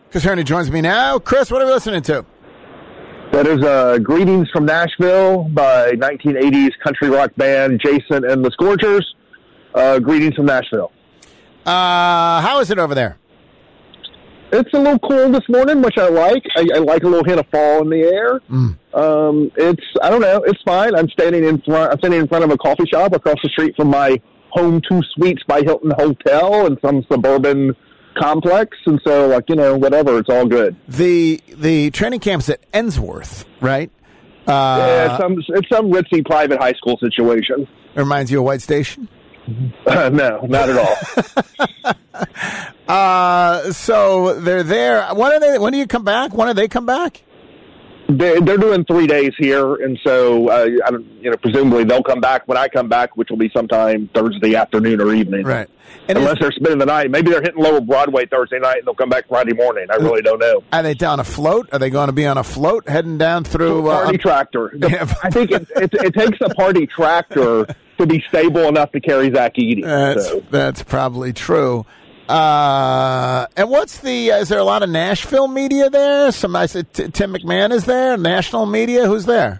Chris Herney joins me now. Chris, what are we listening to? That is Greetings from Nashville by 1980s country rock band Jason and the Scorchers. Greetings from Nashville. How is it over there? It's a little cool this morning, which I like. I like a little hint of fall in the air. I don't know. It's fine. I'm standing in front of a coffee shop across the street from my Home 2 Suites by Hilton Hotel in some suburban complex, and so whatever. It's all good. The training camp's at Ensworth, right? Yeah, it's some ritzy private high school situation. It reminds you of White Station? No, not at all. So they're there. When do you come back? When do they come back? They're doing 3 days here, and so presumably they'll come back when I come back, which will be sometime Thursday afternoon or evening. Right. And unless they're spending the night. Maybe they're hitting Lower Broadway Thursday night, and they'll come back Friday morning. I really don't know. Are they down a float? Are they going to be on a float heading down through... party tractor. I think it takes a party tractor to be stable enough to carry Zach Edey. That's probably true. And is there a lot of Nashville media there? Tim McMahon is there. National media, who's there?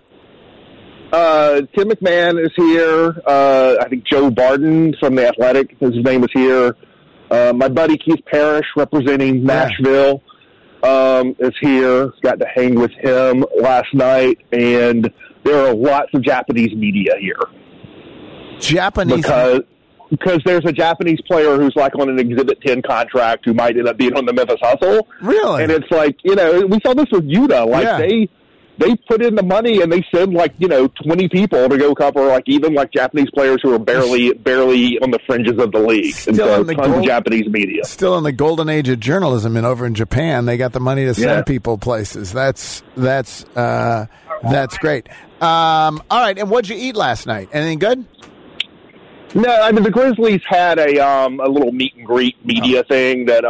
Tim McMahon is here. I think Joe Barden from The Athletic, his name is here. My buddy Keith Parrish, representing Nashville, is here. Got to hang with him last night, and there are lots of Japanese media here. Japanese? Because there's a Japanese player who's like on an Exhibit 10 contract who might end up being on the Memphis Hustle. Really? And it's like, we saw this with Utah. They put in the money and they send 20 people to go cover even Japanese players who are barely on the fringes of the league. Still in the tons of Japanese media. Still in the golden age of journalism, and over in Japan, they got the money to send people places. That's great. All right, and what'd you eat last night? Anything good? No, I mean the Grizzlies had a little meet and greet media thing that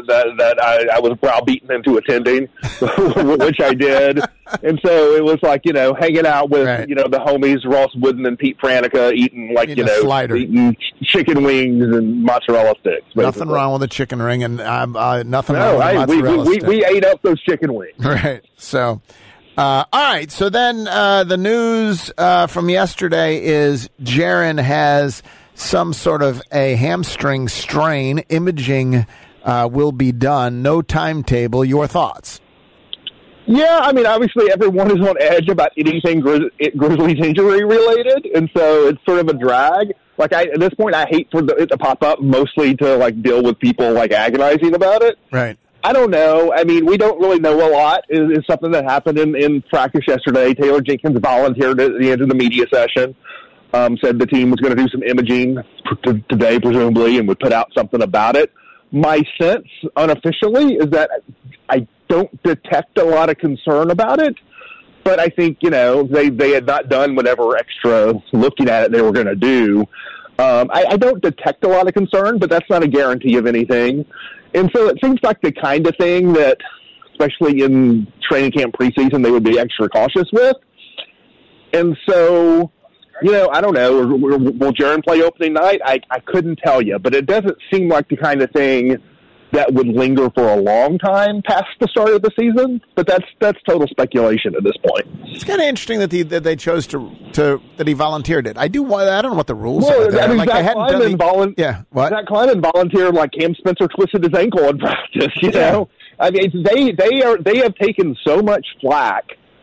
I was browbeaten into attending, which I did, and so it was hanging out with the homies Ross Wooden and Pete Pranica eating eating chicken wings and mozzarella sticks. Basically. Nothing wrong with a chicken ring, and nothing wrong with a mozzarella stick. We ate up those chicken wings. Right. So. All right, so then the news from yesterday is Jaren has some sort of a hamstring strain. Imaging will be done. No timetable. Your thoughts? Yeah, I mean, obviously everyone is on edge about anything Grizzlies injury related, and so it's sort of a drag. At this point, I hate for it to pop up, mostly to deal with people agonizing about it. Right. I don't know. I mean, we don't really know a lot. It's something that happened in practice yesterday. Taylor Jenkins volunteered at the end of the media session, said the team was going to do some imaging today, presumably, and would put out something about it. My sense, unofficially, is that I don't detect a lot of concern about it, but I think, they had not done whatever extra looking at it they were going to do. I don't detect a lot of concern, but that's not a guarantee of anything. And so it seems like the kind of thing that, especially in training camp preseason, they would be extra cautious with. And so, I don't know. Will Jaren play opening night? I couldn't tell you, but it doesn't seem like the kind of thing that would linger for a long time past the start of the season. But that's total speculation at this point. It's kind of interesting that they chose that he volunteered it. I don't know what the rules are. I mean, Zach Kleiman Zach Kleiman volunteered Cam Spencer twisted his ankle in practice. You know, I mean, they have taken so much flack.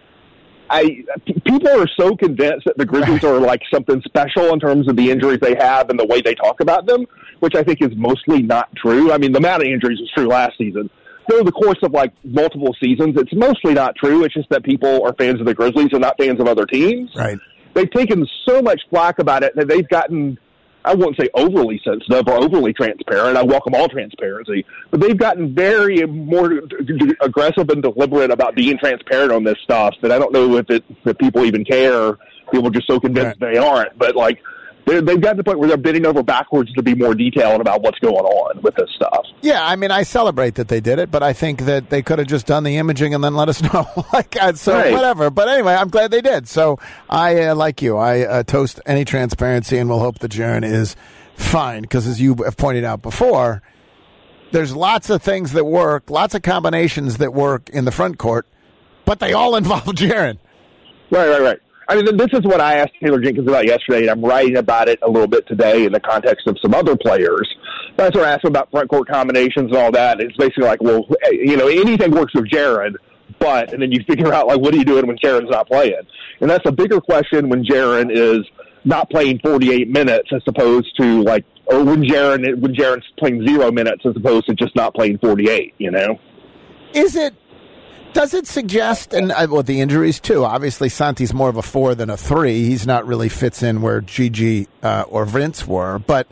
People are so convinced that the Grizzlies are something special in terms of the injuries they have and the way they talk about them, which I think is mostly not true. I mean, the amount of injuries was true last season. Through the course of multiple seasons, it's mostly not true. It's just that people are fans of the Grizzlies and not fans of other teams. Right. They've taken so much flack about it that they've gotten, I won't say overly sensitive or overly transparent. I welcome all transparency. But they've gotten very more aggressive and deliberate about being transparent on this stuff that I don't know if people even care. People are just so convinced they aren't. But, they've gotten to the point where they're bending over backwards to be more detailed about what's going on with this stuff. Yeah, I mean, I celebrate that they did it, but I think that they could have just done the imaging and then let us know. Whatever. But anyway, I'm glad they did. So I, like you, I toast any transparency and will hope that Jaren is fine because, as you have pointed out before, there's lots of things that work, lots of combinations that work in the front court, but they all involve Jaren. Right. I mean, this is what I asked Taylor Jenkins about yesterday, and I'm writing about it a little bit today in the context of some other players. That's what I asked him about front court combinations and all that. It's basically like, well, anything works with Jaren, and then you figure out, like, what are you doing when Jaren's not playing? And that's a bigger question when Jaren is not playing 48 minutes as opposed to, like, or when Jaren's playing 0 minutes as opposed to just not playing 48, Does it suggest, and the injuries too, obviously Santi's more of a 4 than a 3. He's not really fits in where Gigi or Vince were, but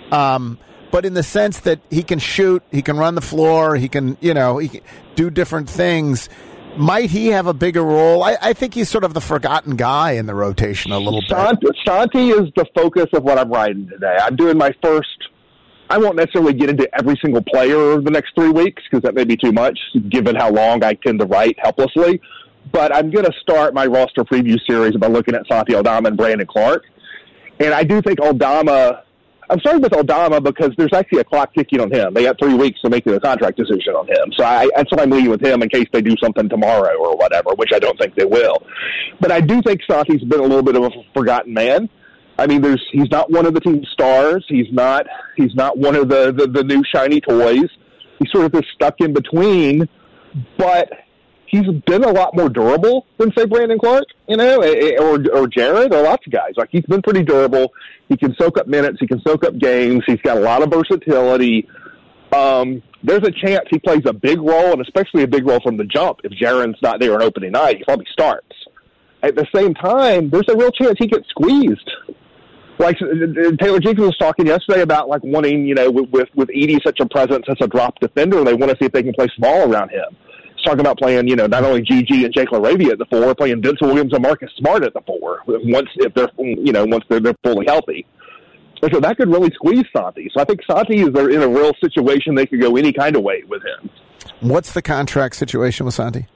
in the sense that he can shoot, he can run the floor, he can do different things. Might he have a bigger role? I think he's sort of the forgotten guy in the rotation a little bit. Santi is the focus of what I'm writing today. I'm doing my first. I won't necessarily get into every single player over the next 3 weeks because that may be too much, given how long I tend to write helplessly. But I'm going to start my roster preview series by looking at Santi Aldama and Brandon Clark. And I do think Aldama – I'm starting with Aldama because there's actually a clock ticking on him. They got 3 weeks to make a contract decision on him. So that's what I'm leaving with him in case they do something tomorrow or whatever, which I don't think they will. But I do think Santi's been a little bit of a forgotten man. I mean, he's not one of the team's stars. He's not one of the new shiny toys. He's sort of just stuck in between, but he's been a lot more durable than, say, Brandon Clark, or Jared, or lots of guys. Like, he's been pretty durable. He can soak up minutes. He can soak up games. He's got a lot of versatility. There's a chance he plays a big role, and especially a big role from the jump. If Jaren's not there on opening night, he probably starts. At the same time, there's a real chance he gets squeezed. Like Taylor Jenkins was talking yesterday about, like, wanting, with Edey such a presence as a drop defender, they want to see if they can play small around him. He's talking about playing, not only Gigi and Jake LaRavia at the 4, playing Denzel Williams and Marcus Smart at the 4 once they're fully healthy. And so that could really squeeze Santi. So I think Santi is in a real situation they could go any kind of way with him. What's the contract situation with Santi?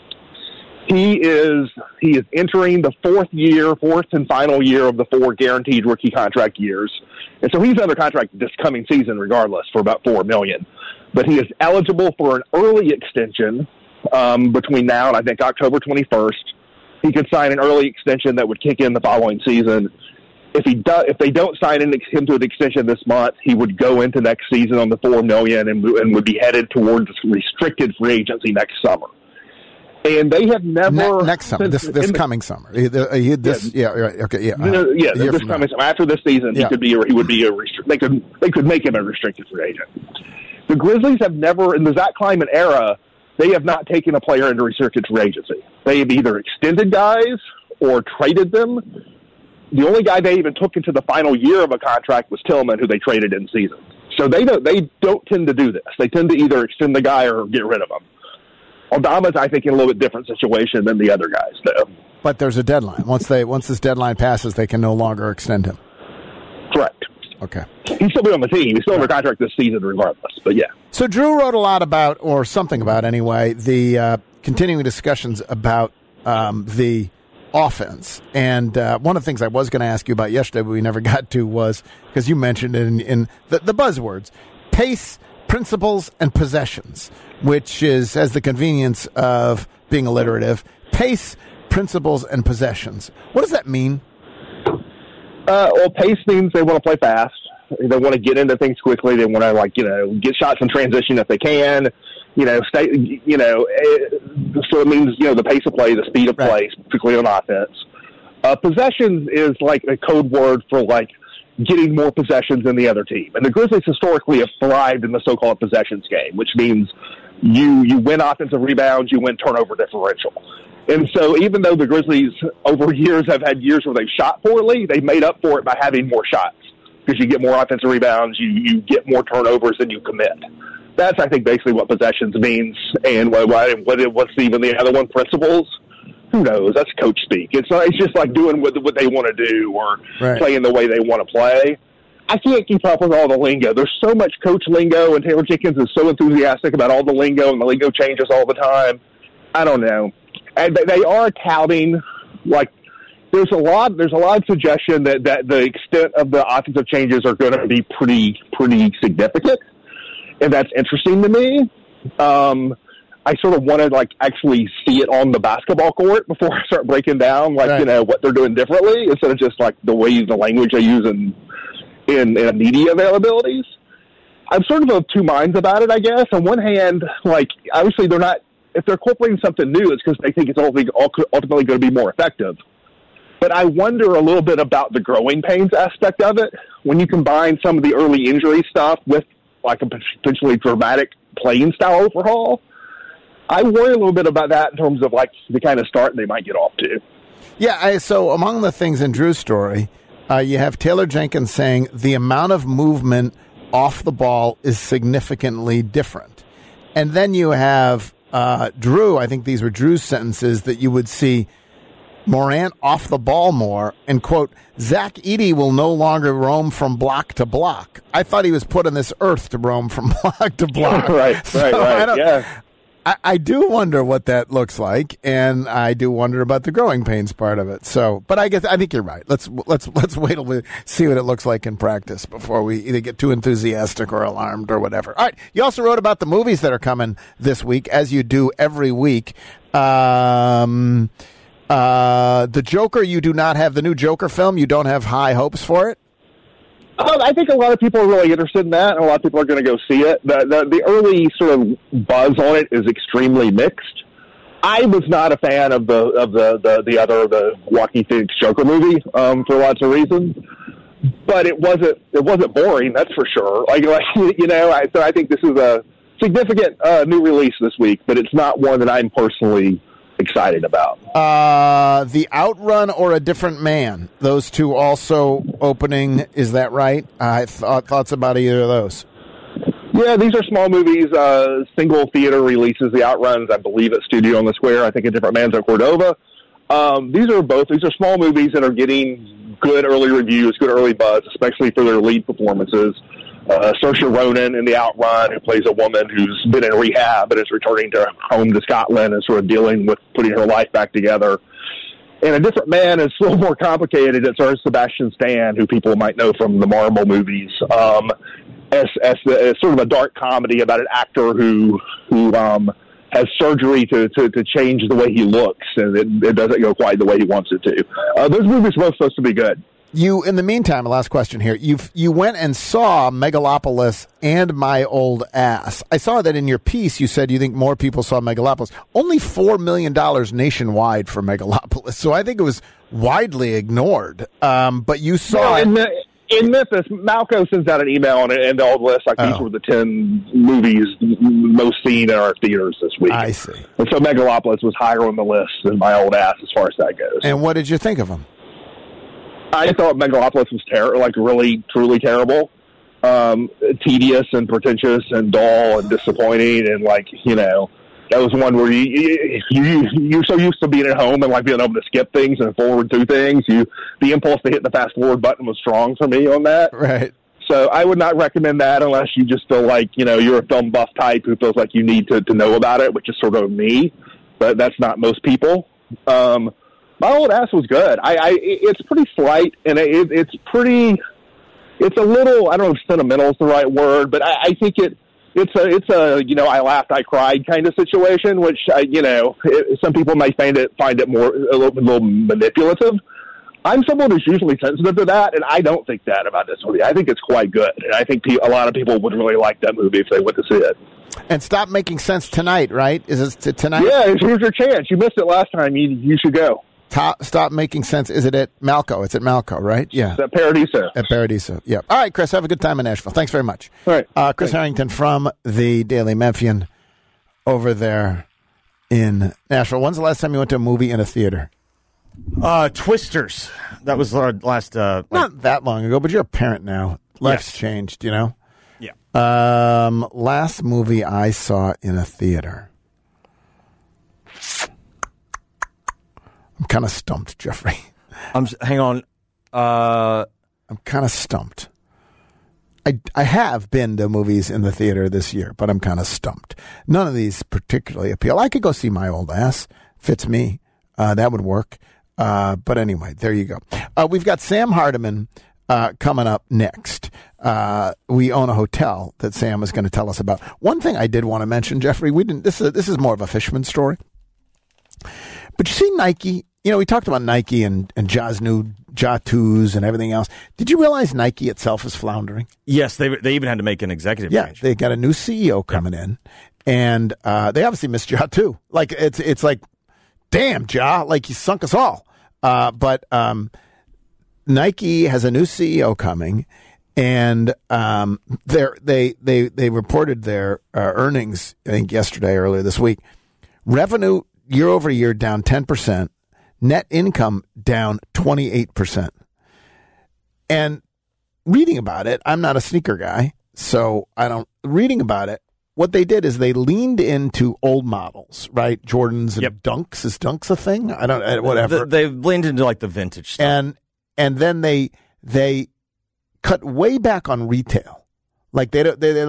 He is entering the fourth and final year of the 4 guaranteed rookie contract years. And so he's under contract this coming season regardless for about $4 million. But he is eligible for an early extension between now and I think October 21st. He could sign an early extension that would kick in the following season. If they don't sign him to an extension this month, he would go into next season on the $4 million and would be headed towards restricted free agency next summer. And they have never next summer, this coming summer. This coming summer. After this season, he would be a they could make him a restricted free agent. The Grizzlies have never, in the Zach Kleiman era, they have not taken a player into restricted free agency. They have either extended guys or traded them. The only guy they even took into the final year of a contract was Tillman, who they traded in season. So they don't tend to do this. They tend to either extend the guy or get rid of him. Aldama's, I think, in a little bit different situation than the other guys, though. But there's a deadline. Once this deadline passes, they can no longer extend him. Correct. Okay. He's still on the team. He's still under contract this season regardless, but yeah. So Drew wrote a lot about, or something about anyway, the continuing discussions about the offense. And one of the things I was going to ask you about yesterday, but we never got to, was, because you mentioned it in the buzzwords, pace, principles, and possessions, which has the convenience of being alliterative. Pace, principles, and possessions. What does that mean? Well, pace means they want to play fast. They want to get into things quickly. They want to, get shots in transition if they can. So it means, the pace of play, the speed of play, particularly on offense. Possessions is like a code word for, getting more possessions than the other team. And the Grizzlies historically have thrived in the so-called possessions game, which means you win offensive rebounds, you win turnover differential. And so even though the Grizzlies over years have had years where they've shot poorly, they've made up for it by having more shots. Because you get more offensive rebounds, you get more turnovers than you commit. That's, I think, basically what possessions means. And what's even the other one, principles? Who knows? That's coach speak. It's just like doing what they want to do or playing the way they want to play. I can't keep up with all the lingo. There's so much coach lingo, and Taylor Jenkins is so enthusiastic about all the lingo, and the lingo changes all the time. I don't know. And they are touting, there's a lot of suggestion that the extent of the offensive changes are going to be pretty significant. and that's interesting to me. I sort of want to like actually see it on the basketball court before I start breaking down like what they're doing differently, instead of just like the language they use in media availabilities. I'm sort of two minds about it, I guess. On one hand, like obviously they're not, if they're incorporating something new, it's because they think it's ultimately going to be more effective. But I wonder a little bit about the growing pains aspect of it when you combine some of the early injury stuff with like a potentially dramatic playing style overhaul. I worry a little bit about that in terms of like the kind of start they might get off to. Yeah, so among the things in Drew's story, you have Taylor Jenkins saying the amount of movement off the ball is significantly different. And then you have Drew, I think these were Drew's sentences, that you would see Morant off the ball more, and, quote, Zach Edey will no longer roam from block to block. I thought he was put on this earth to roam from block to block. right. Yeah. I do wonder what that looks like, and I do wonder about the growing pains part of it. So, but I think you're right. Let's wait till we see what it looks like in practice before we either get too enthusiastic or alarmed or whatever. All right. You also wrote about the movies that are coming this week, as you do every week. The Joker, you do not have the new Joker film. You don't have high hopes for it. I think a lot of people are really interested in that, and a lot of people are going to go see it. The early sort of buzz on it is extremely mixed. I was not a fan of the Joaquin Phoenix Joker movie for lots of reasons, but it wasn't boring, that's for sure. So I think this is a significant new release this week, but it's not one that I'm personally excited about. The Outrun or A Different Man, those two also opening, is that right? I thoughts about either of those. Yeah, these are small movies, single theater releases. The Outruns, I believe, at Studio on the Square. I think A Different Man's at Cordova. These are small movies that are getting good early reviews, good early buzz, especially for their lead performances. Saoirse Ronan in The Outrun, who plays a woman who's been in rehab but is returning home to Scotland and sort of dealing with putting her life back together. And A Different Man is a little more complicated. It's Sebastian Stan, who people might know from the Marvel movies, as sort of a dark comedy about an actor who has surgery to change the way he looks, and it doesn't go quite the way he wants it to. Those movies are both supposed to be good. You, in the meantime, last question here. You went and saw Megalopolis and My Old Ass. I saw that in your piece. You said you think more people saw Megalopolis. Only $4 million nationwide for Megalopolis, so I think it was widely ignored. But you saw it. In Memphis, Malco sends out an email and the old list, like these were the 10 movies most seen in our theaters this week. I see. And so Megalopolis was higher on the list than My Old Ass as far as that goes. And what did you think of them? I thought Megalopolis was really, truly terrible. Tedious and pretentious and dull and disappointing, and that was one where you're so used to being at home and being able to skip things and forward through things. The impulse to hit the fast forward button was strong for me on that. Right. So I would not recommend that unless you just feel like you're a film buff type who feels like you need to know about it, which is sort of me, but that's not most people. My Old Ass was good. It's pretty slight, and it's a little, I don't know if sentimental is the right word, but I think it's a I laughed, I cried kind of situation, which some people might find it more a little manipulative. I'm someone who's usually sensitive to that, and I don't think that about this movie. I think it's quite good, and I think a lot of people would really like that movie if they went to see it. And Stop Making Sense tonight, right? Is it tonight? Yeah, here's your chance. You missed it last time. You should go. Stop Making Sense. Is it at Malco? It's at Malco, right? Yeah. It's at Paradiso. At Paradiso, yeah. All right, Chris, have a good time in Nashville. Thanks very much. All right. Chris Harrington from the Daily Memphian over there in Nashville. When's the last time you went to a movie in a theater? Twisters. That was our last... Not that long ago, but you're a parent now. Life's changed, Yeah. Last movie I saw in a theater... I'm kind of stumped, Jeffrey. Hang on. I'm kind of stumped. I have been to movies in the theater this year, but I'm kind of stumped. None of these particularly appeal. I could go see My Old Ass. Fits me. That would work. But anyway, there you go. We've got Sam Hardiman coming up next. we own a hotel that Sam is going to tell us about. One thing I did want to mention, Jeffrey, we didn't. This is more of a Fishman story. But you see Nike, we talked about Nike and Ja's new Ja 2s and everything else. Did you realize Nike itself is floundering? Yes, they even had to make an executive change. They got a new CEO coming in, and they obviously missed Ja too. Like it's like, damn, Ja, like you sunk us all. But Nike has a new CEO coming, and they reported their earnings, I think earlier this week. Revenue year over year down 10%. Net income down 28%. And reading about it, I'm not a sneaker guy, so reading about it, what they did is they leaned into old models, right? Jordans and Dunks. Is Dunks a thing? I don't, whatever. They leaned into like the vintage stuff. And then they cut way back on retail. Like they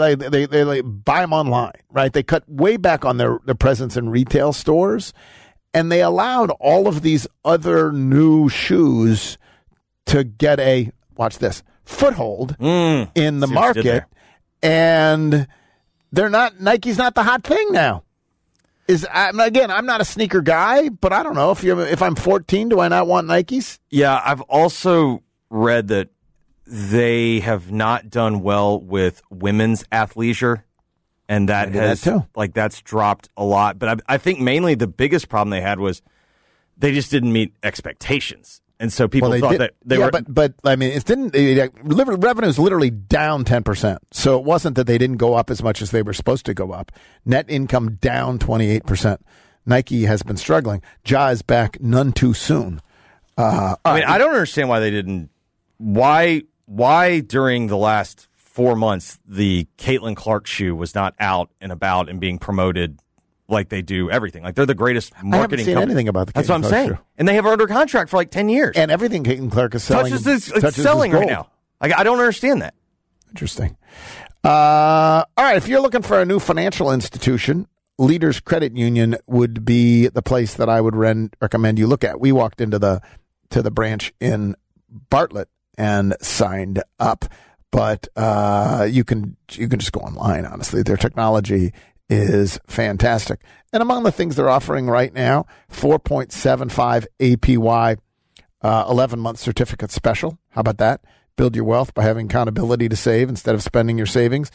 buy them online, right? They cut way back on their presence in retail stores. And they allowed all of these other new shoes to get watch this, foothold in the market. And Nike's not the hot thing now. I'm not a sneaker guy, but I don't know if I'm 14, do I not want Nikes? Yeah, I've also read that they have not done well with women's athleisure. And that that's dropped a lot. But I think mainly the biggest problem they had was they just didn't meet expectations. And so people thought that they were. But I mean, revenue is literally down 10%. So it wasn't that they didn't go up as much as they were supposed to go up. Net income down 28%. Nike has been struggling. Ja is back none too soon. I don't understand why they didn't. Why during the last 4 months, the Caitlin Clark shoe was not out and about and being promoted like they do everything. Like they're the greatest marketing I haven't seen company. anything about the Caitlin That's what I'm Clark saying. shoe. And they have her under contract for like 10 years. And everything Caitlin Clark is selling it's selling right now. Like I don't understand that. Interesting. All right, if you're looking for a new financial institution, Leaders Credit Union would be the place that I would recommend you look at. We walked into the branch in Bartlett and signed up. But you can just go online, honestly. Their technology is fantastic. And among the things they're offering right now, 4.75 APY, 11-month certificate special. How about that? Build your wealth by having accountability to save instead of spending your savings.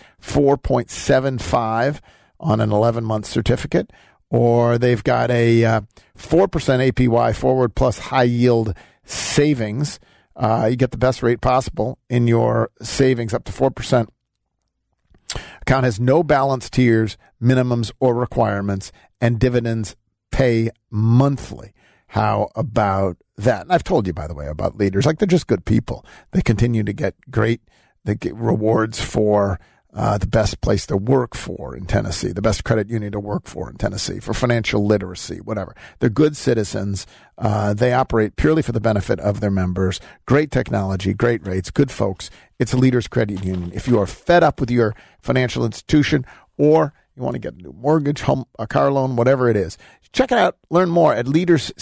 4.75 on an 11-month certificate. Or they've got a 4% APY forward plus high yield savings. You get the best rate possible in your savings, up to 4%. Account has no balance tiers, minimums, or requirements, and dividends pay monthly. How about that? And I've told you, by the way, about Leaders. Like, they're just good people. They continue to get rewards for the best place to work for in Tennessee, the best credit union to work for in Tennessee, for financial literacy, whatever. They're good citizens. They operate purely for the benefit of their members. Great technology, great rates, good folks. It's Leaders Credit Union. If you are fed up with your financial institution or you want to get a new mortgage, home, a car loan, whatever it is, check it out. Learn more at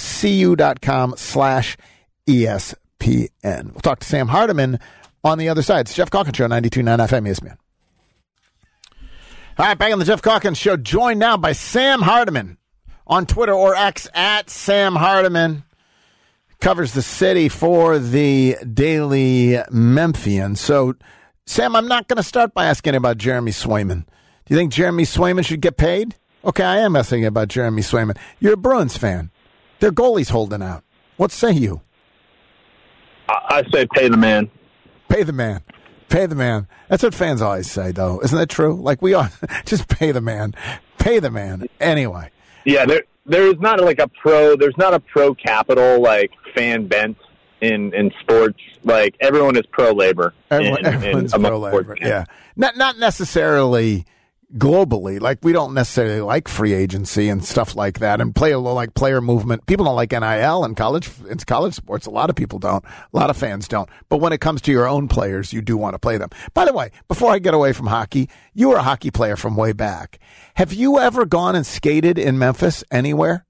leaderscu.com/ESPN. We'll talk to Sam Hardiman on the other side. It's Jeff Calkins Show, 92.9 FM ESPN. All right, back on the Jeff Calkins Show, joined now by Sam Hardiman on Twitter or X at Sam Hardiman. Covers the city for the Daily Memphian. So, Sam, I'm not going to start by asking about Jeremy Swayman. Do you think Jeremy Swayman should get paid? Okay, I am asking about Jeremy Swayman. You're a Bruins fan. Their goalie's holding out. What say you? I say pay the man. Pay the man. Pay the man. That's what fans always say, though. Isn't that true? Like, we all just pay the man. Pay the man. Anyway. Yeah, there's not like there's not a pro capital like fan bent in sports. Like, everyone is pro labor. Everyone's pro labor. Yeah. Not necessarily globally. Like, we don't necessarily like free agency and stuff like that, and player movement. People don't like NIL in college sports. A lot of people don't. A lot of fans don't. But when it comes to your own players, you do want to play them. By the way, before I get away from hockey, you were a hockey player from way back. Have you ever gone and skated in Memphis anywhere?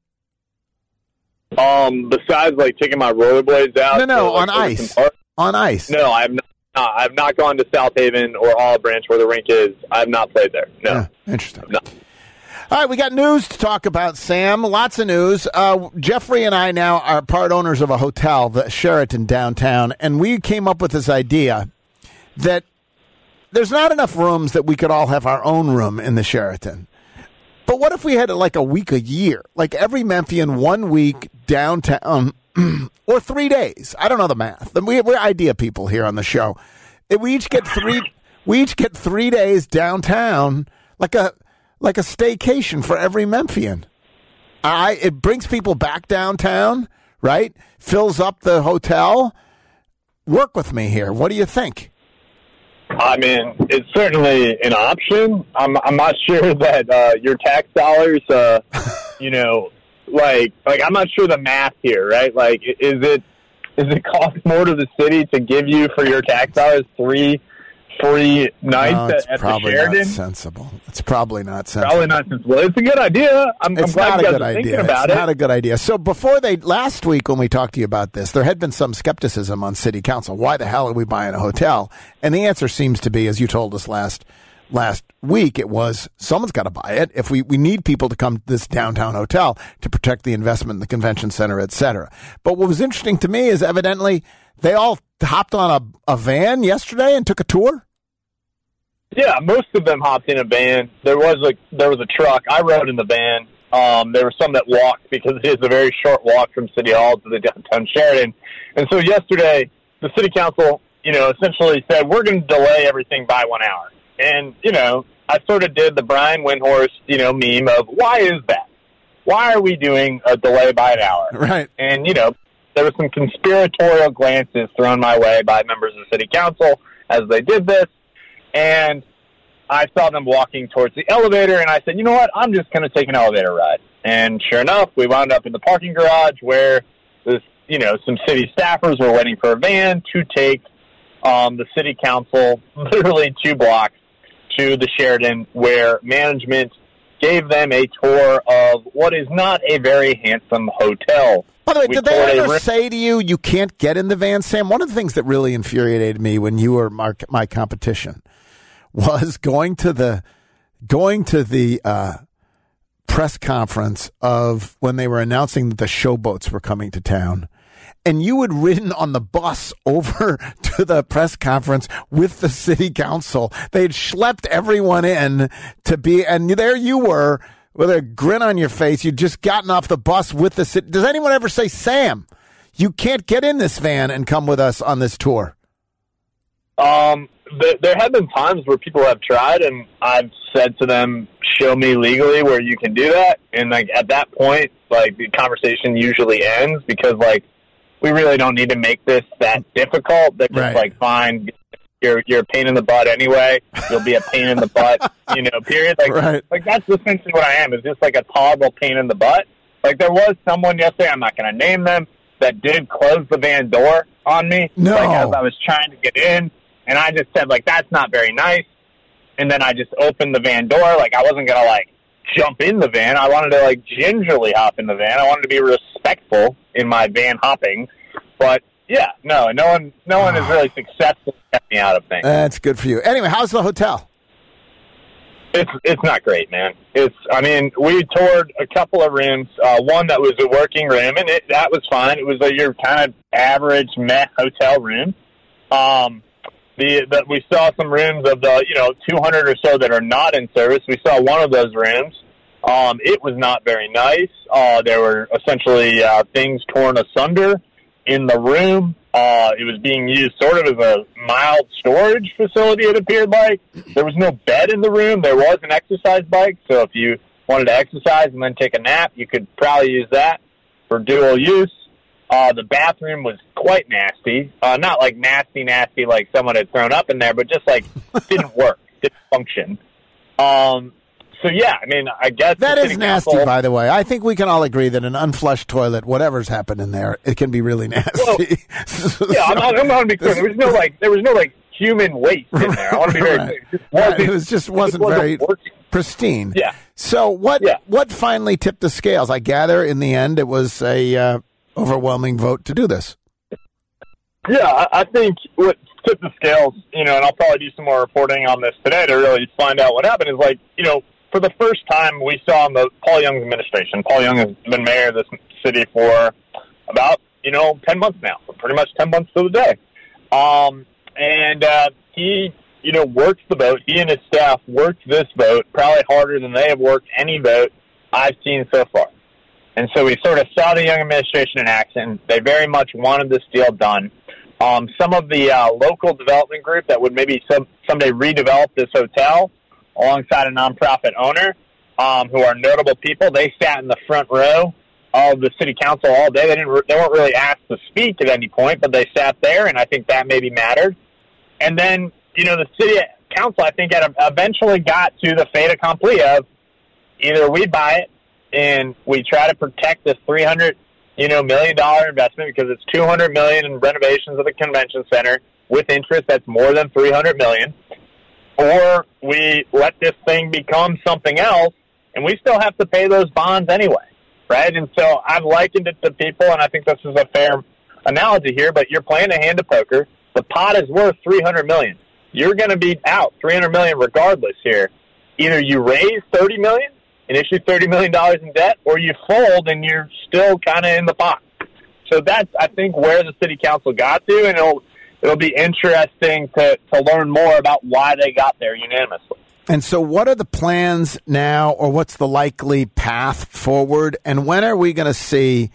Besides like taking my rollerblades out. No, on ice. On ice. No, I have I've not gone to South Haven or Olive Branch where the rink is. I have not played there. No. Yeah, interesting. No. All right, we got news to talk about, Sam. Lots of news. Jeffrey and I now are part owners of a hotel, the Sheraton downtown, and we came up with this idea that there's not enough rooms that we could all have our own room in the Sheraton. But what if we had like a week a year? Like every Memphian 1 week downtown or 3 days. I don't know the math. We're idea people here on the show. We each get 3 days downtown, like a staycation for every Memphian. It brings people back downtown, right? Fills up the hotel. Work with me here. What do you think? I mean, it's certainly an option. I'm not sure that your tax dollars, I'm not sure the math here, right? Like, is it cost more to the city to give you for your tax dollars 3 free nights at the Sheraton? It's probably not sensible. Probably not sensible. It's a good idea. I'm glad you guys are thinking about it. It's not a good idea. So last week when we talked to you about this, there had been some skepticism on city council. Why the hell are we buying a hotel? And the answer seems to be, as you told us last week, it was someone's got to buy it. If we need people to come to this downtown hotel to protect the investment in the convention center, et cetera. But what was interesting to me is evidently they all hopped on a van yesterday and took a tour. Yeah, most of them hopped in a van. There was a truck. I rode in the van. There were some that walked because it is a very short walk from City Hall to the downtown Sheraton. And so yesterday, the city council, essentially said, we're going to delay everything by 1 hour. And, I sort of did the Brian Windhorst, meme of why is that? Why are we doing a delay by an hour? Right. And, there were some conspiratorial glances thrown my way by members of the city council as they did this. And I saw them walking towards the elevator, and I said, you know what, I'm just going to take an elevator ride. And sure enough, we wound up in the parking garage where some city staffers were waiting for a van to take the city council literally 2 blocks to the Sheraton, where management gave them a tour of what is not a very handsome hotel. By the way, did they ever say to you, you can't get in the van, Sam? One of the things that really infuriated me when you were my competition was going to the press conference of when they were announcing that the showboats were coming to town. And you had ridden on the bus over to the press conference with the city council. They'd schlepped everyone in and there you were with a grin on your face. You'd just gotten off the bus with the city. Does anyone ever say, Sam, you can't get in this van and come with us on this tour? There have been times where people have tried, and I've said to them, show me legally where you can do that. And at that point, the conversation usually ends because we really don't need to make this that difficult. They're just fine. You're a pain in the butt anyway. You'll be a pain in the butt, period. That's essentially what I am. Is just a tolerable pain in the butt. There was someone yesterday, I'm not going to name them, that did close the van door on me. No. As I was trying to get in. And I just said, that's not very nice. And then I just opened the van door. I wasn't going to, jump in the van. I wanted to, gingerly hop in the van. I wanted to be respectful in my van hopping. But, yeah, no one has really successfully kept me out of things. That's good for you. Anyway, how's the hotel? It's not great, man. We toured a couple of rooms. One that was a working room, and that was fine. It was your kind of average meh hotel room. We saw some rooms of the 200 or so that are not in service. We saw one of those rooms. It was not very nice. There were essentially things torn asunder in the room. It was being used sort of as a mild storage facility, it appeared like. There was no bed in the room. There was an exercise bike, so if you wanted to exercise and then take a nap, you could probably use that for dual use. The bathroom was quite nasty. Not nasty like someone had thrown up in there, but just didn't work, didn't function. So, yeah, I guess that is nasty, by the way. I think we can all agree that an unflushed toilet, whatever's happened in there, it can be really nasty. Well, yeah, I'm going to be clear. There was no human waste in there. I want to be very clear. It wasn't very working. Pristine. Yeah. So what finally tipped the scales? I gather in the end it was a overwhelming vote to do this. Yeah, I think what tip the scales, and I'll probably do some more reporting on this today to really find out what happened, is for the first time we saw in the Paul Young administration. Paul Young has been mayor of this city for about, 10 months now, pretty much 10 months to the day. And he, works the vote. He and his staff worked this vote probably harder than they have worked any vote I've seen so far. And so we sort of saw the Young administration in action. They very much wanted this deal done. Some of the local development group that would maybe someday redevelop this hotel alongside a nonprofit owner, who are notable people, they sat in the front row of the city council all day. They weren't really asked to speak at any point, but they sat there, and I think that maybe mattered. And then, the city council, I think, eventually got to the fait accompli of either we buy it and we try to protect this $300 million investment because it's $200 million in renovations of the convention center with interest that's more than $300 million, or we let this thing become something else, and we still have to pay those bonds anyway, right? And so I've likened it to people, and I think this is a fair analogy here, but you're playing a hand of poker. The pot is worth $300 million. You're going to be out $300 million regardless here. Either you raise $30 million and issue $30 million in debt, or you fold and you're still kind of in the pot. So that's, I think, where the city council got to, and it'll be interesting to learn more about why they got there unanimously. And so what are the plans now, or what's the likely path forward, and when are we going to see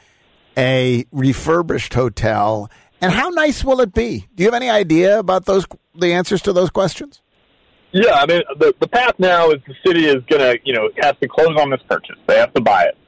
a refurbished hotel, and how nice will it be? Do you have any idea about the answers to those questions? Yeah, I mean, the path now is the city is going to, has to close on this purchase. They have to buy it.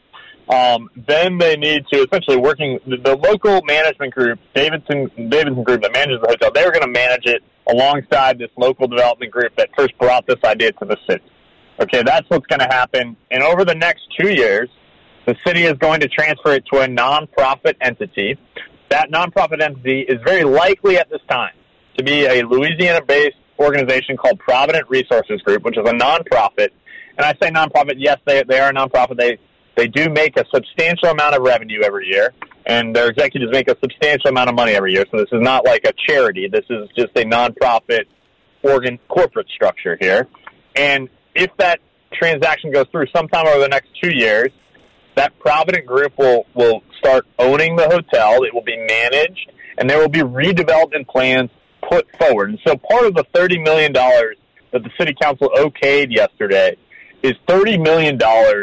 Then they need to essentially the local management group, Davidson Group that manages the hotel, they're going to manage it alongside this local development group that first brought this idea to the city. Okay, that's what's going to happen. And over the next 2 years, the city is going to transfer it to a nonprofit entity. That nonprofit entity is very likely at this time to be a Louisiana-based organization called Provident Resources Group, which is a nonprofit. And I say nonprofit, yes, they are a nonprofit. They do make a substantial amount of revenue every year, and their executives make a substantial amount of money every year. So this is not like a charity. This is just a nonprofit corporate structure here. And if that transaction goes through sometime over the next 2 years, that Provident Group will start owning the hotel. It will be managed, and there will be redevelopment plans put forward. And so part of the $30 million that the city council okayed yesterday is $30 million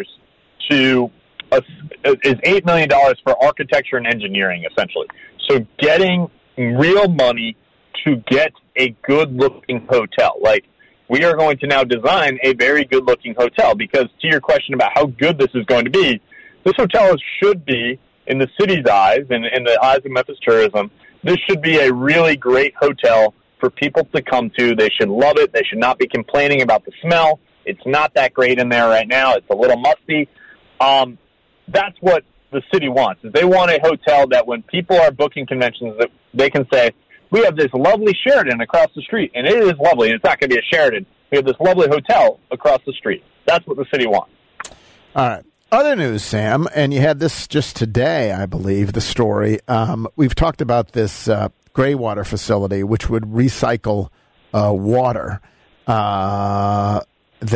is $8 million for architecture and engineering, essentially. So getting real money to get a good-looking hotel. Like, we are going to now design a very good-looking hotel because, to your question about how good this is going to be, this hotel should be, in the city's eyes and in the eyes of Memphis tourism, this should be a really great hotel for people to come to. They should love it. They should not be complaining about the smell. It's not that great in there right now. It's a little musty. That's what the city wants. Is they want a hotel that when people are booking conventions, that they can say, we have this lovely Sheraton across the street, and it is lovely, and it's not going to be a Sheraton. We have this lovely hotel across the street. That's what the city wants. All right. Other news, Sam, and you had this just today, I believe, the story. We've talked about this gray water facility, which would recycle water that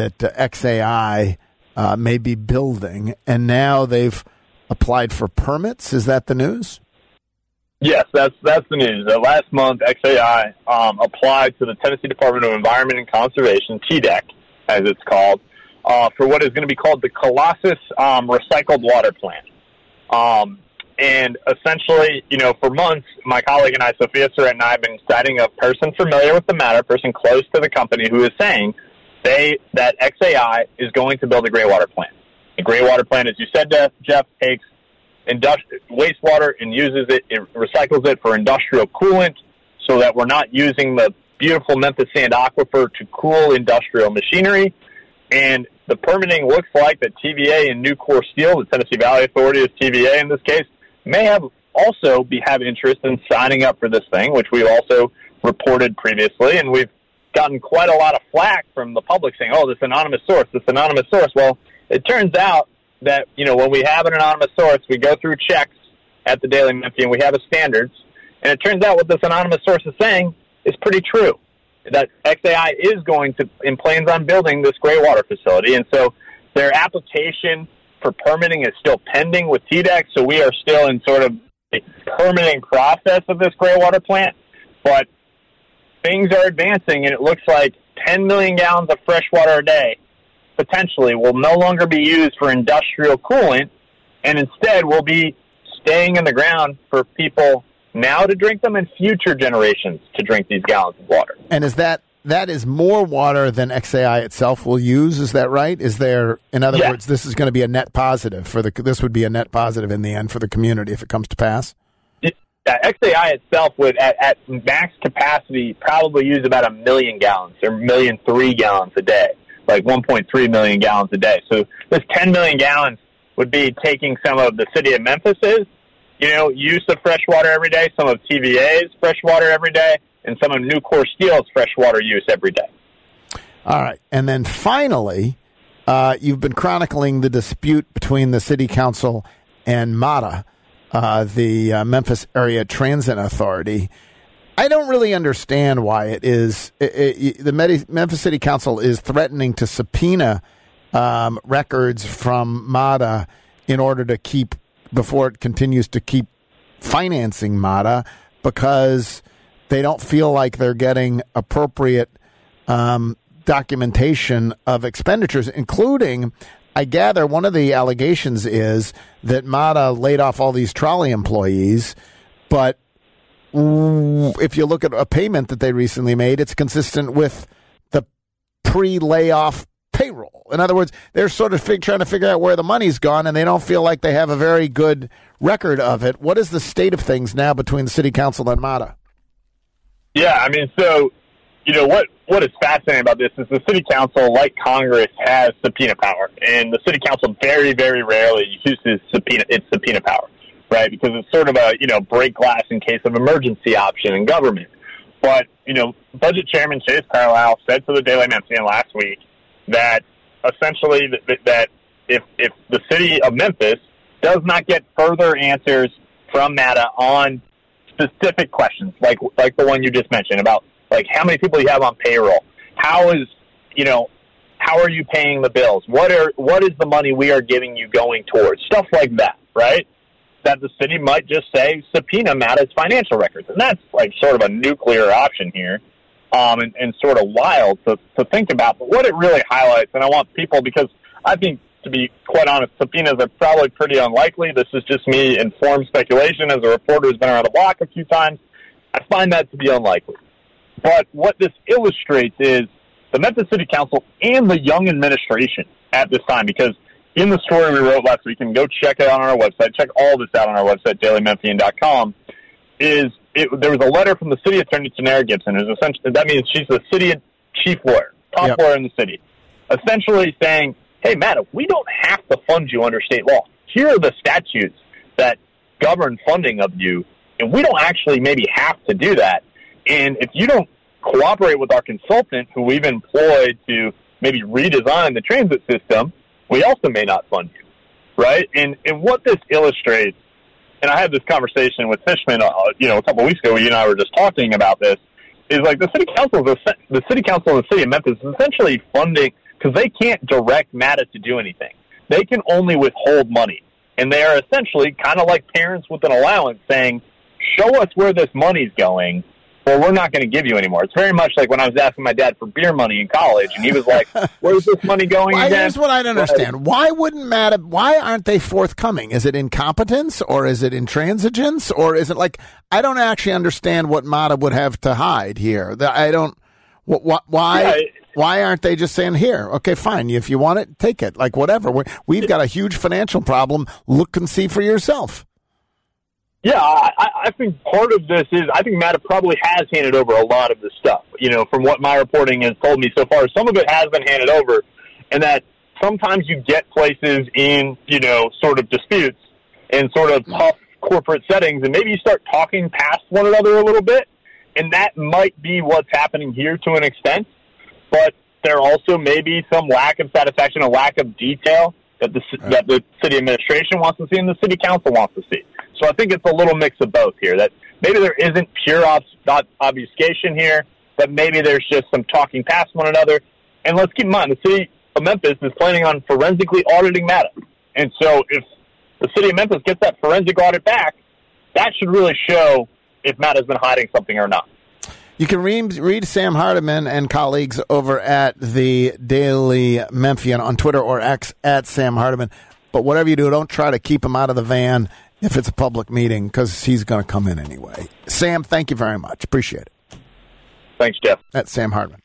XAI may be building, and now they've applied for permits. Is that the news? Yes, that's the news. Last month, XAI applied to the Tennessee Department of Environment and Conservation, TDEC, as it's called, for what is going to be called the Colossus Recycled Water Plant. And essentially, for months, my colleague and I, Sophia Surratt, and I have been citing a person familiar with the matter, a person close to the company, who is saying that XAI is going to build a gray water plant. The gray water plant, as you said, Jeff, takes wastewater and uses it, recycles it for industrial coolant so that we're not using the beautiful Memphis Sand Aquifer to cool industrial machinery. And the permitting looks like that TVA and Nucor Steel, the Tennessee Valley Authority is TVA in this case, may have interest in signing up for this thing, which we've also reported previously. And we've gotten quite a lot of flack from the public saying, oh, this anonymous source. Well, it turns out that, when we have an anonymous source, we go through checks at the Daily Memphian, we have a standards, and it turns out what this anonymous source is saying is pretty true. That XAI is going to, and plans on building this gray water facility. And so their application for permitting is still pending with TDEC. So we are still in sort of a permitting process of this gray water plant. But things are advancing, and it looks like 10 million gallons of fresh water a day potentially will no longer be used for industrial coolant, and instead will be staying in the ground for people now to drink them and future generations to drink these gallons of water. And is that is more water than XAI itself will use? Is that right? Is there, in other words, this is going to be a net positive this would be a net positive in the end for the community if it comes to pass? XAI itself would, at max capacity, probably use about 1 million gallons or 1,000,003 gallons a day, like 1.3 million gallons a day. So this 10 million gallons would be taking some of the city of Memphis's, use of fresh water every day, some of TVA's fresh water every day, and some of Nucor Steel's fresh water use every day. All right. And then finally, you've been chronicling the dispute between the city council and MATA, the Memphis Area Transit Authority. I don't really understand why it is. The Memphis City Council is threatening to subpoena records from MATA in order to keep, before it continues to keep financing MATA, because they don't feel like they're getting appropriate documentation of expenditures, including, I gather, one of the allegations is that MATA laid off all these trolley employees, but if you look at a payment that they recently made, it's consistent with the pre-layoff payroll. In other words, they're sort of trying to figure out where the money's gone, and they don't feel like they have a very good record of it. What is the state of things now between the city council and MATA? Yeah, I mean, so, what is fascinating about this is the city council, like Congress, has subpoena power, and the city council very, very rarely uses its subpoena power, right? Because it's sort of a, break glass in case of emergency option in government. But, Budget Chairman Chase Carlisle said to the Daily Memphian last week that essentially that if the city of Memphis does not get further answers from MATA on specific questions, like the one you just mentioned about, like, how many people you have on payroll, how are you paying the bills, what is the money we are giving you going towards, stuff like that, right? That the city might just say subpoena MATA's financial records, and that's like sort of a nuclear option here, and sort of wild to think about. But what it really highlights, and I want people, because I think, to be quite honest, subpoenas are probably pretty unlikely. This is just me informed speculation as a reporter who's been around the block a few times. I find that to be unlikely. But what this illustrates is the Memphis City Council and the Young administration at this time, because in the story we wrote last week, and go check it out on our website, check all this out on our website, dailymemphian.com, there was a letter from the city attorney, Tanara Gibson. That means she's the city chief lawyer, top lawyer in the city, essentially saying, hey, MATA, we don't have to fund you under state law. Here are the statutes that govern funding of you, and we don't actually maybe have to do that. And if you don't cooperate with our consultant, who we've employed to maybe redesign the transit system, we also may not fund you, right? And what this illustrates, and I had this conversation with Fishman, a couple of weeks ago, you and I were just talking about this, is like the city council in the city of Memphis is essentially funding, because they can't direct MATA to do anything. They can only withhold money. And they are essentially kind of like parents with an allowance saying, show us where this money's going, or we're not going to give you anymore. It's very much like when I was asking my dad for beer money in college, and he was like, where's this money going again? Here's what I don't understand. Why aren't they forthcoming? Is it incompetence, or is it intransigence, or is it like, I don't actually understand what MATA would have to hide here. Why aren't they just saying, here, okay, fine, if you want it, take it, like whatever. We've got a huge financial problem. Look and see for yourself. Yeah, I think part of this is, I think MATA probably has handed over a lot of this stuff. From what my reporting has told me so far, some of it has been handed over, and that sometimes you get places in, sort of disputes and sort of tough corporate settings, and maybe you start talking past one another a little bit, and that might be what's happening here to an extent. But there also may be some lack of satisfaction, a lack of detail that the city administration wants to see and the city council wants to see. So I think it's a little mix of both here, that maybe there isn't pure obfuscation here, but maybe there's just some talking past one another. And let's keep in mind, the city of Memphis is planning on forensically auditing Matta. And so if the city of Memphis gets that forensic audit back, that should really show if Matta's been hiding something or not. You can read Sam Hardiman and colleagues over at the Daily Memphian on Twitter or X at Sam Hardiman. But whatever you do, don't try to keep him out of the van if it's a public meeting, because he's going to come in anyway. Sam, thank you very much. Appreciate it. Thanks, Jeff. That's Sam Hardiman.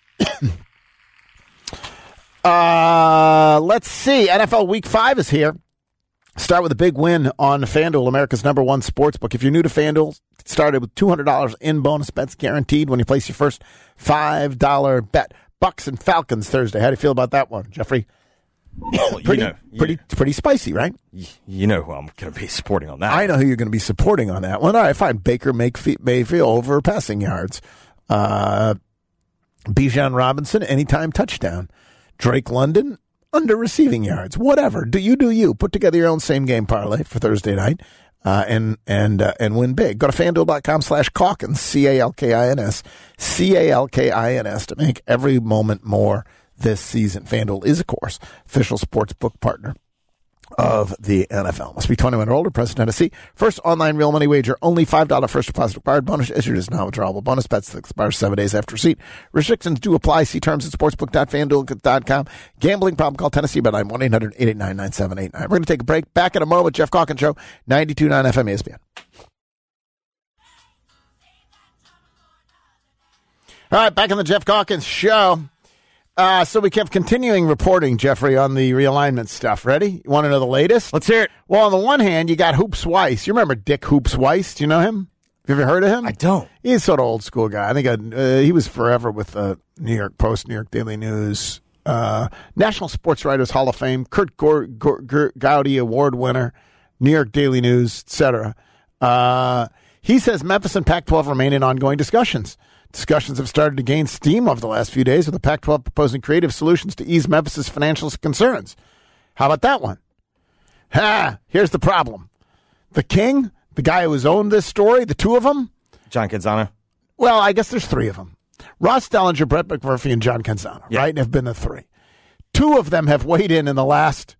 Let's see. NFL Week 5 is here. Start with a big win on FanDuel, America's #1 sportsbook. If you're new to FanDuel, it started with $200 in bonus bets guaranteed when you place your first $5 bet. Bucks and Falcons Thursday. How do you feel about that one, Jeffrey? Well, pretty spicy, right? You know who I'm going to be supporting on that. I know who you're going to be supporting on that one. All right, fine. Baker Mayfield over passing yards. Bijan Robinson, anytime touchdown. Drake London, under receiving yards. Whatever. Do you. Put together your own same game parlay for Thursday night and win big. Go to FanDuel.com/Calkins, CALKINS, CALKINS to make every moment more this season. FanDuel is, of course, official sports book partner of the NFL. Must be 21 or older, present Tennessee. First online real money wager, only $5 first deposit required. Bonus issued is not withdrawable. Bonus bets that expire 7 days after receipt. Restrictions do apply. See terms at sportsbook.fanduel.com. Gambling problem, call Tennessee by 1-800-889-9789. We're going to take a break. Back in a moment. Jeff Calkins Show, 92.9 FM ESPN. All right, back on the Jeff Calkins Show. So we kept continuing reporting, Jeffrey, on the realignment stuff. Ready? You want to know the latest? Let's hear it. Well, on the one hand, you got Hoops Weiss. You remember Dick Hoops Weiss? Do you know him? Have you ever heard of him? I don't. He's sort of old school guy. I think he was forever with New York Post, New York Daily News, National Sports Writers Hall of Fame, Kurt Gowdy Award winner, New York Daily News, etc. He says Memphis and Pac-12 remain in ongoing discussions. Discussions have started to gain steam over the last few days, with the Pac-12 proposing creative solutions to ease Memphis's financial concerns. How about that one? Here's the problem. The king, the guy who has owned this story, the two of them. John Canzano. Well, I guess there's three of them. Ross Dellinger, Brett McMurphy, and John Canzano, right? Have been the three. Two of them have weighed in the last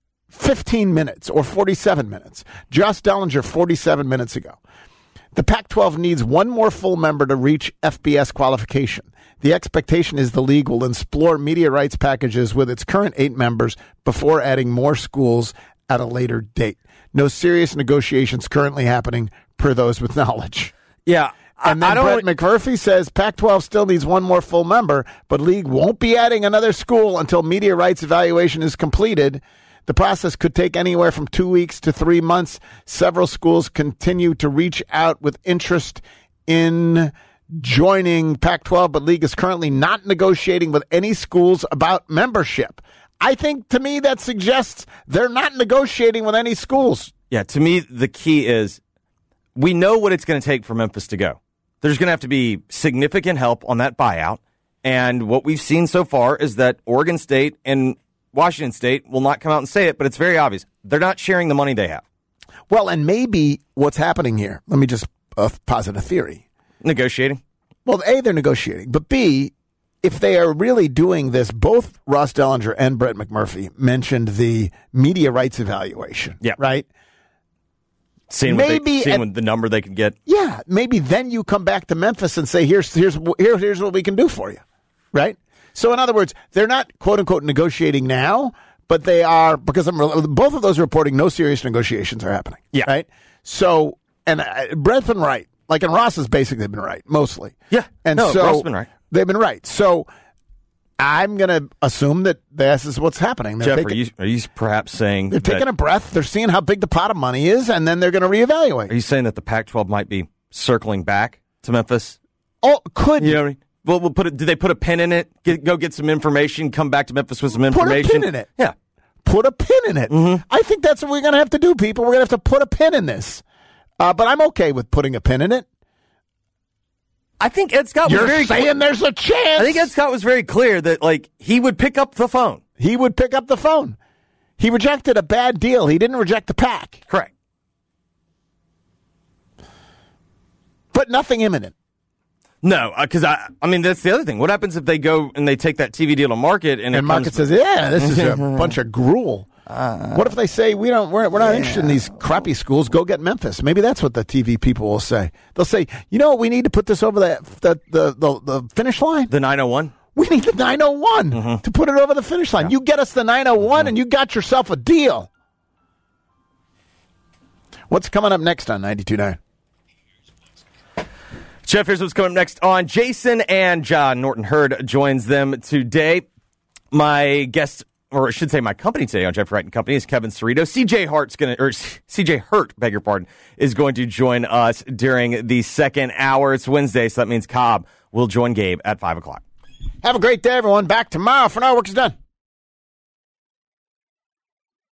15 minutes or 47 minutes. Josh Dellinger, 47 minutes ago. The Pac-12 needs one more full member to reach FBS qualification. The expectation is the league will explore media rights packages with its current 8 members before adding more schools at a later date. No serious negotiations currently happening, per those with knowledge. Yeah. And then Brett McMurphy says Pac-12 still needs one more full member, but league won't be adding another school until media rights evaluation is completed. The process could take anywhere from 2 weeks to 3 months. Several schools continue to reach out with interest in joining Pac-12, but league is currently not negotiating with any schools about membership. I think, to me, that suggests they're not negotiating with any schools. Yeah, to me, the key is we know what it's going to take for Memphis to go. There's going to have to be significant help on that buyout, and what we've seen so far is that Oregon State and Washington State will not come out and say it, but it's very obvious. They're not sharing the money they have. Well, and maybe what's happening here, let me just posit a theory. Negotiating? Well, A, they're negotiating, but B, if they are really doing this, both Ross Dellinger and Brett McMurphy mentioned the media rights evaluation, right? Seeing what the number they can get. Yeah, maybe then you come back to Memphis and say, here's what we can do for you, right? So, in other words, they're not, quote-unquote, negotiating now, but they are, because both of those are reporting no serious negotiations are happening. Yeah. Right? So, and Brett's been right. Like, and Ross has basically been right, mostly. Yeah. And Ross has been right. They've been right. So, I'm going to assume that this is what's happening. Jeff, are you perhaps saying they're taking a breath, they're seeing how big the pot of money is, and then they're going to reevaluate. Are you saying that the Pac-12 might be circling back to Memphis? Oh, could. You know what I mean? Well, did they put a pin in it? Go get some information, come back to Memphis with some information? Put a pin in it. Yeah. Put a pin in it. Mm-hmm. I think that's what we're going to have to do, people. We're going to have to put a pin in this. But I'm okay with putting a pin in it. I think Ed Scott was You're saying there's a chance. I think Ed Scott was very clear that, like, he would pick up the phone. He would pick up the phone. He rejected a bad deal. He didn't reject the pack. Correct. But nothing imminent. No, because I mean that's the other thing. What happens if they go and they take that TV deal to market and market says, "Yeah, this is a bunch of gruel." What if they say we're not interested in these crappy schools? Go get Memphis. Maybe that's what the TV people will say. They'll say, "You know what? We need to put this over the finish line. The 901. We need the 901 to put it over the finish line. Yeah. You get us the 901, and you got yourself a deal." What's coming up next on 92.9? Jeff, here's what's coming up next on Jason and John. Norton Hurd joins them today. My guest, or I should say my company today on Jeff Wright and Company is Kevin Cerrito. CJ Hurt, beg your pardon, is going to join us during the second hour. It's Wednesday, so that means Cobb will join Gabe at 5 o'clock. Have a great day, everyone. Back tomorrow. For now, work is done.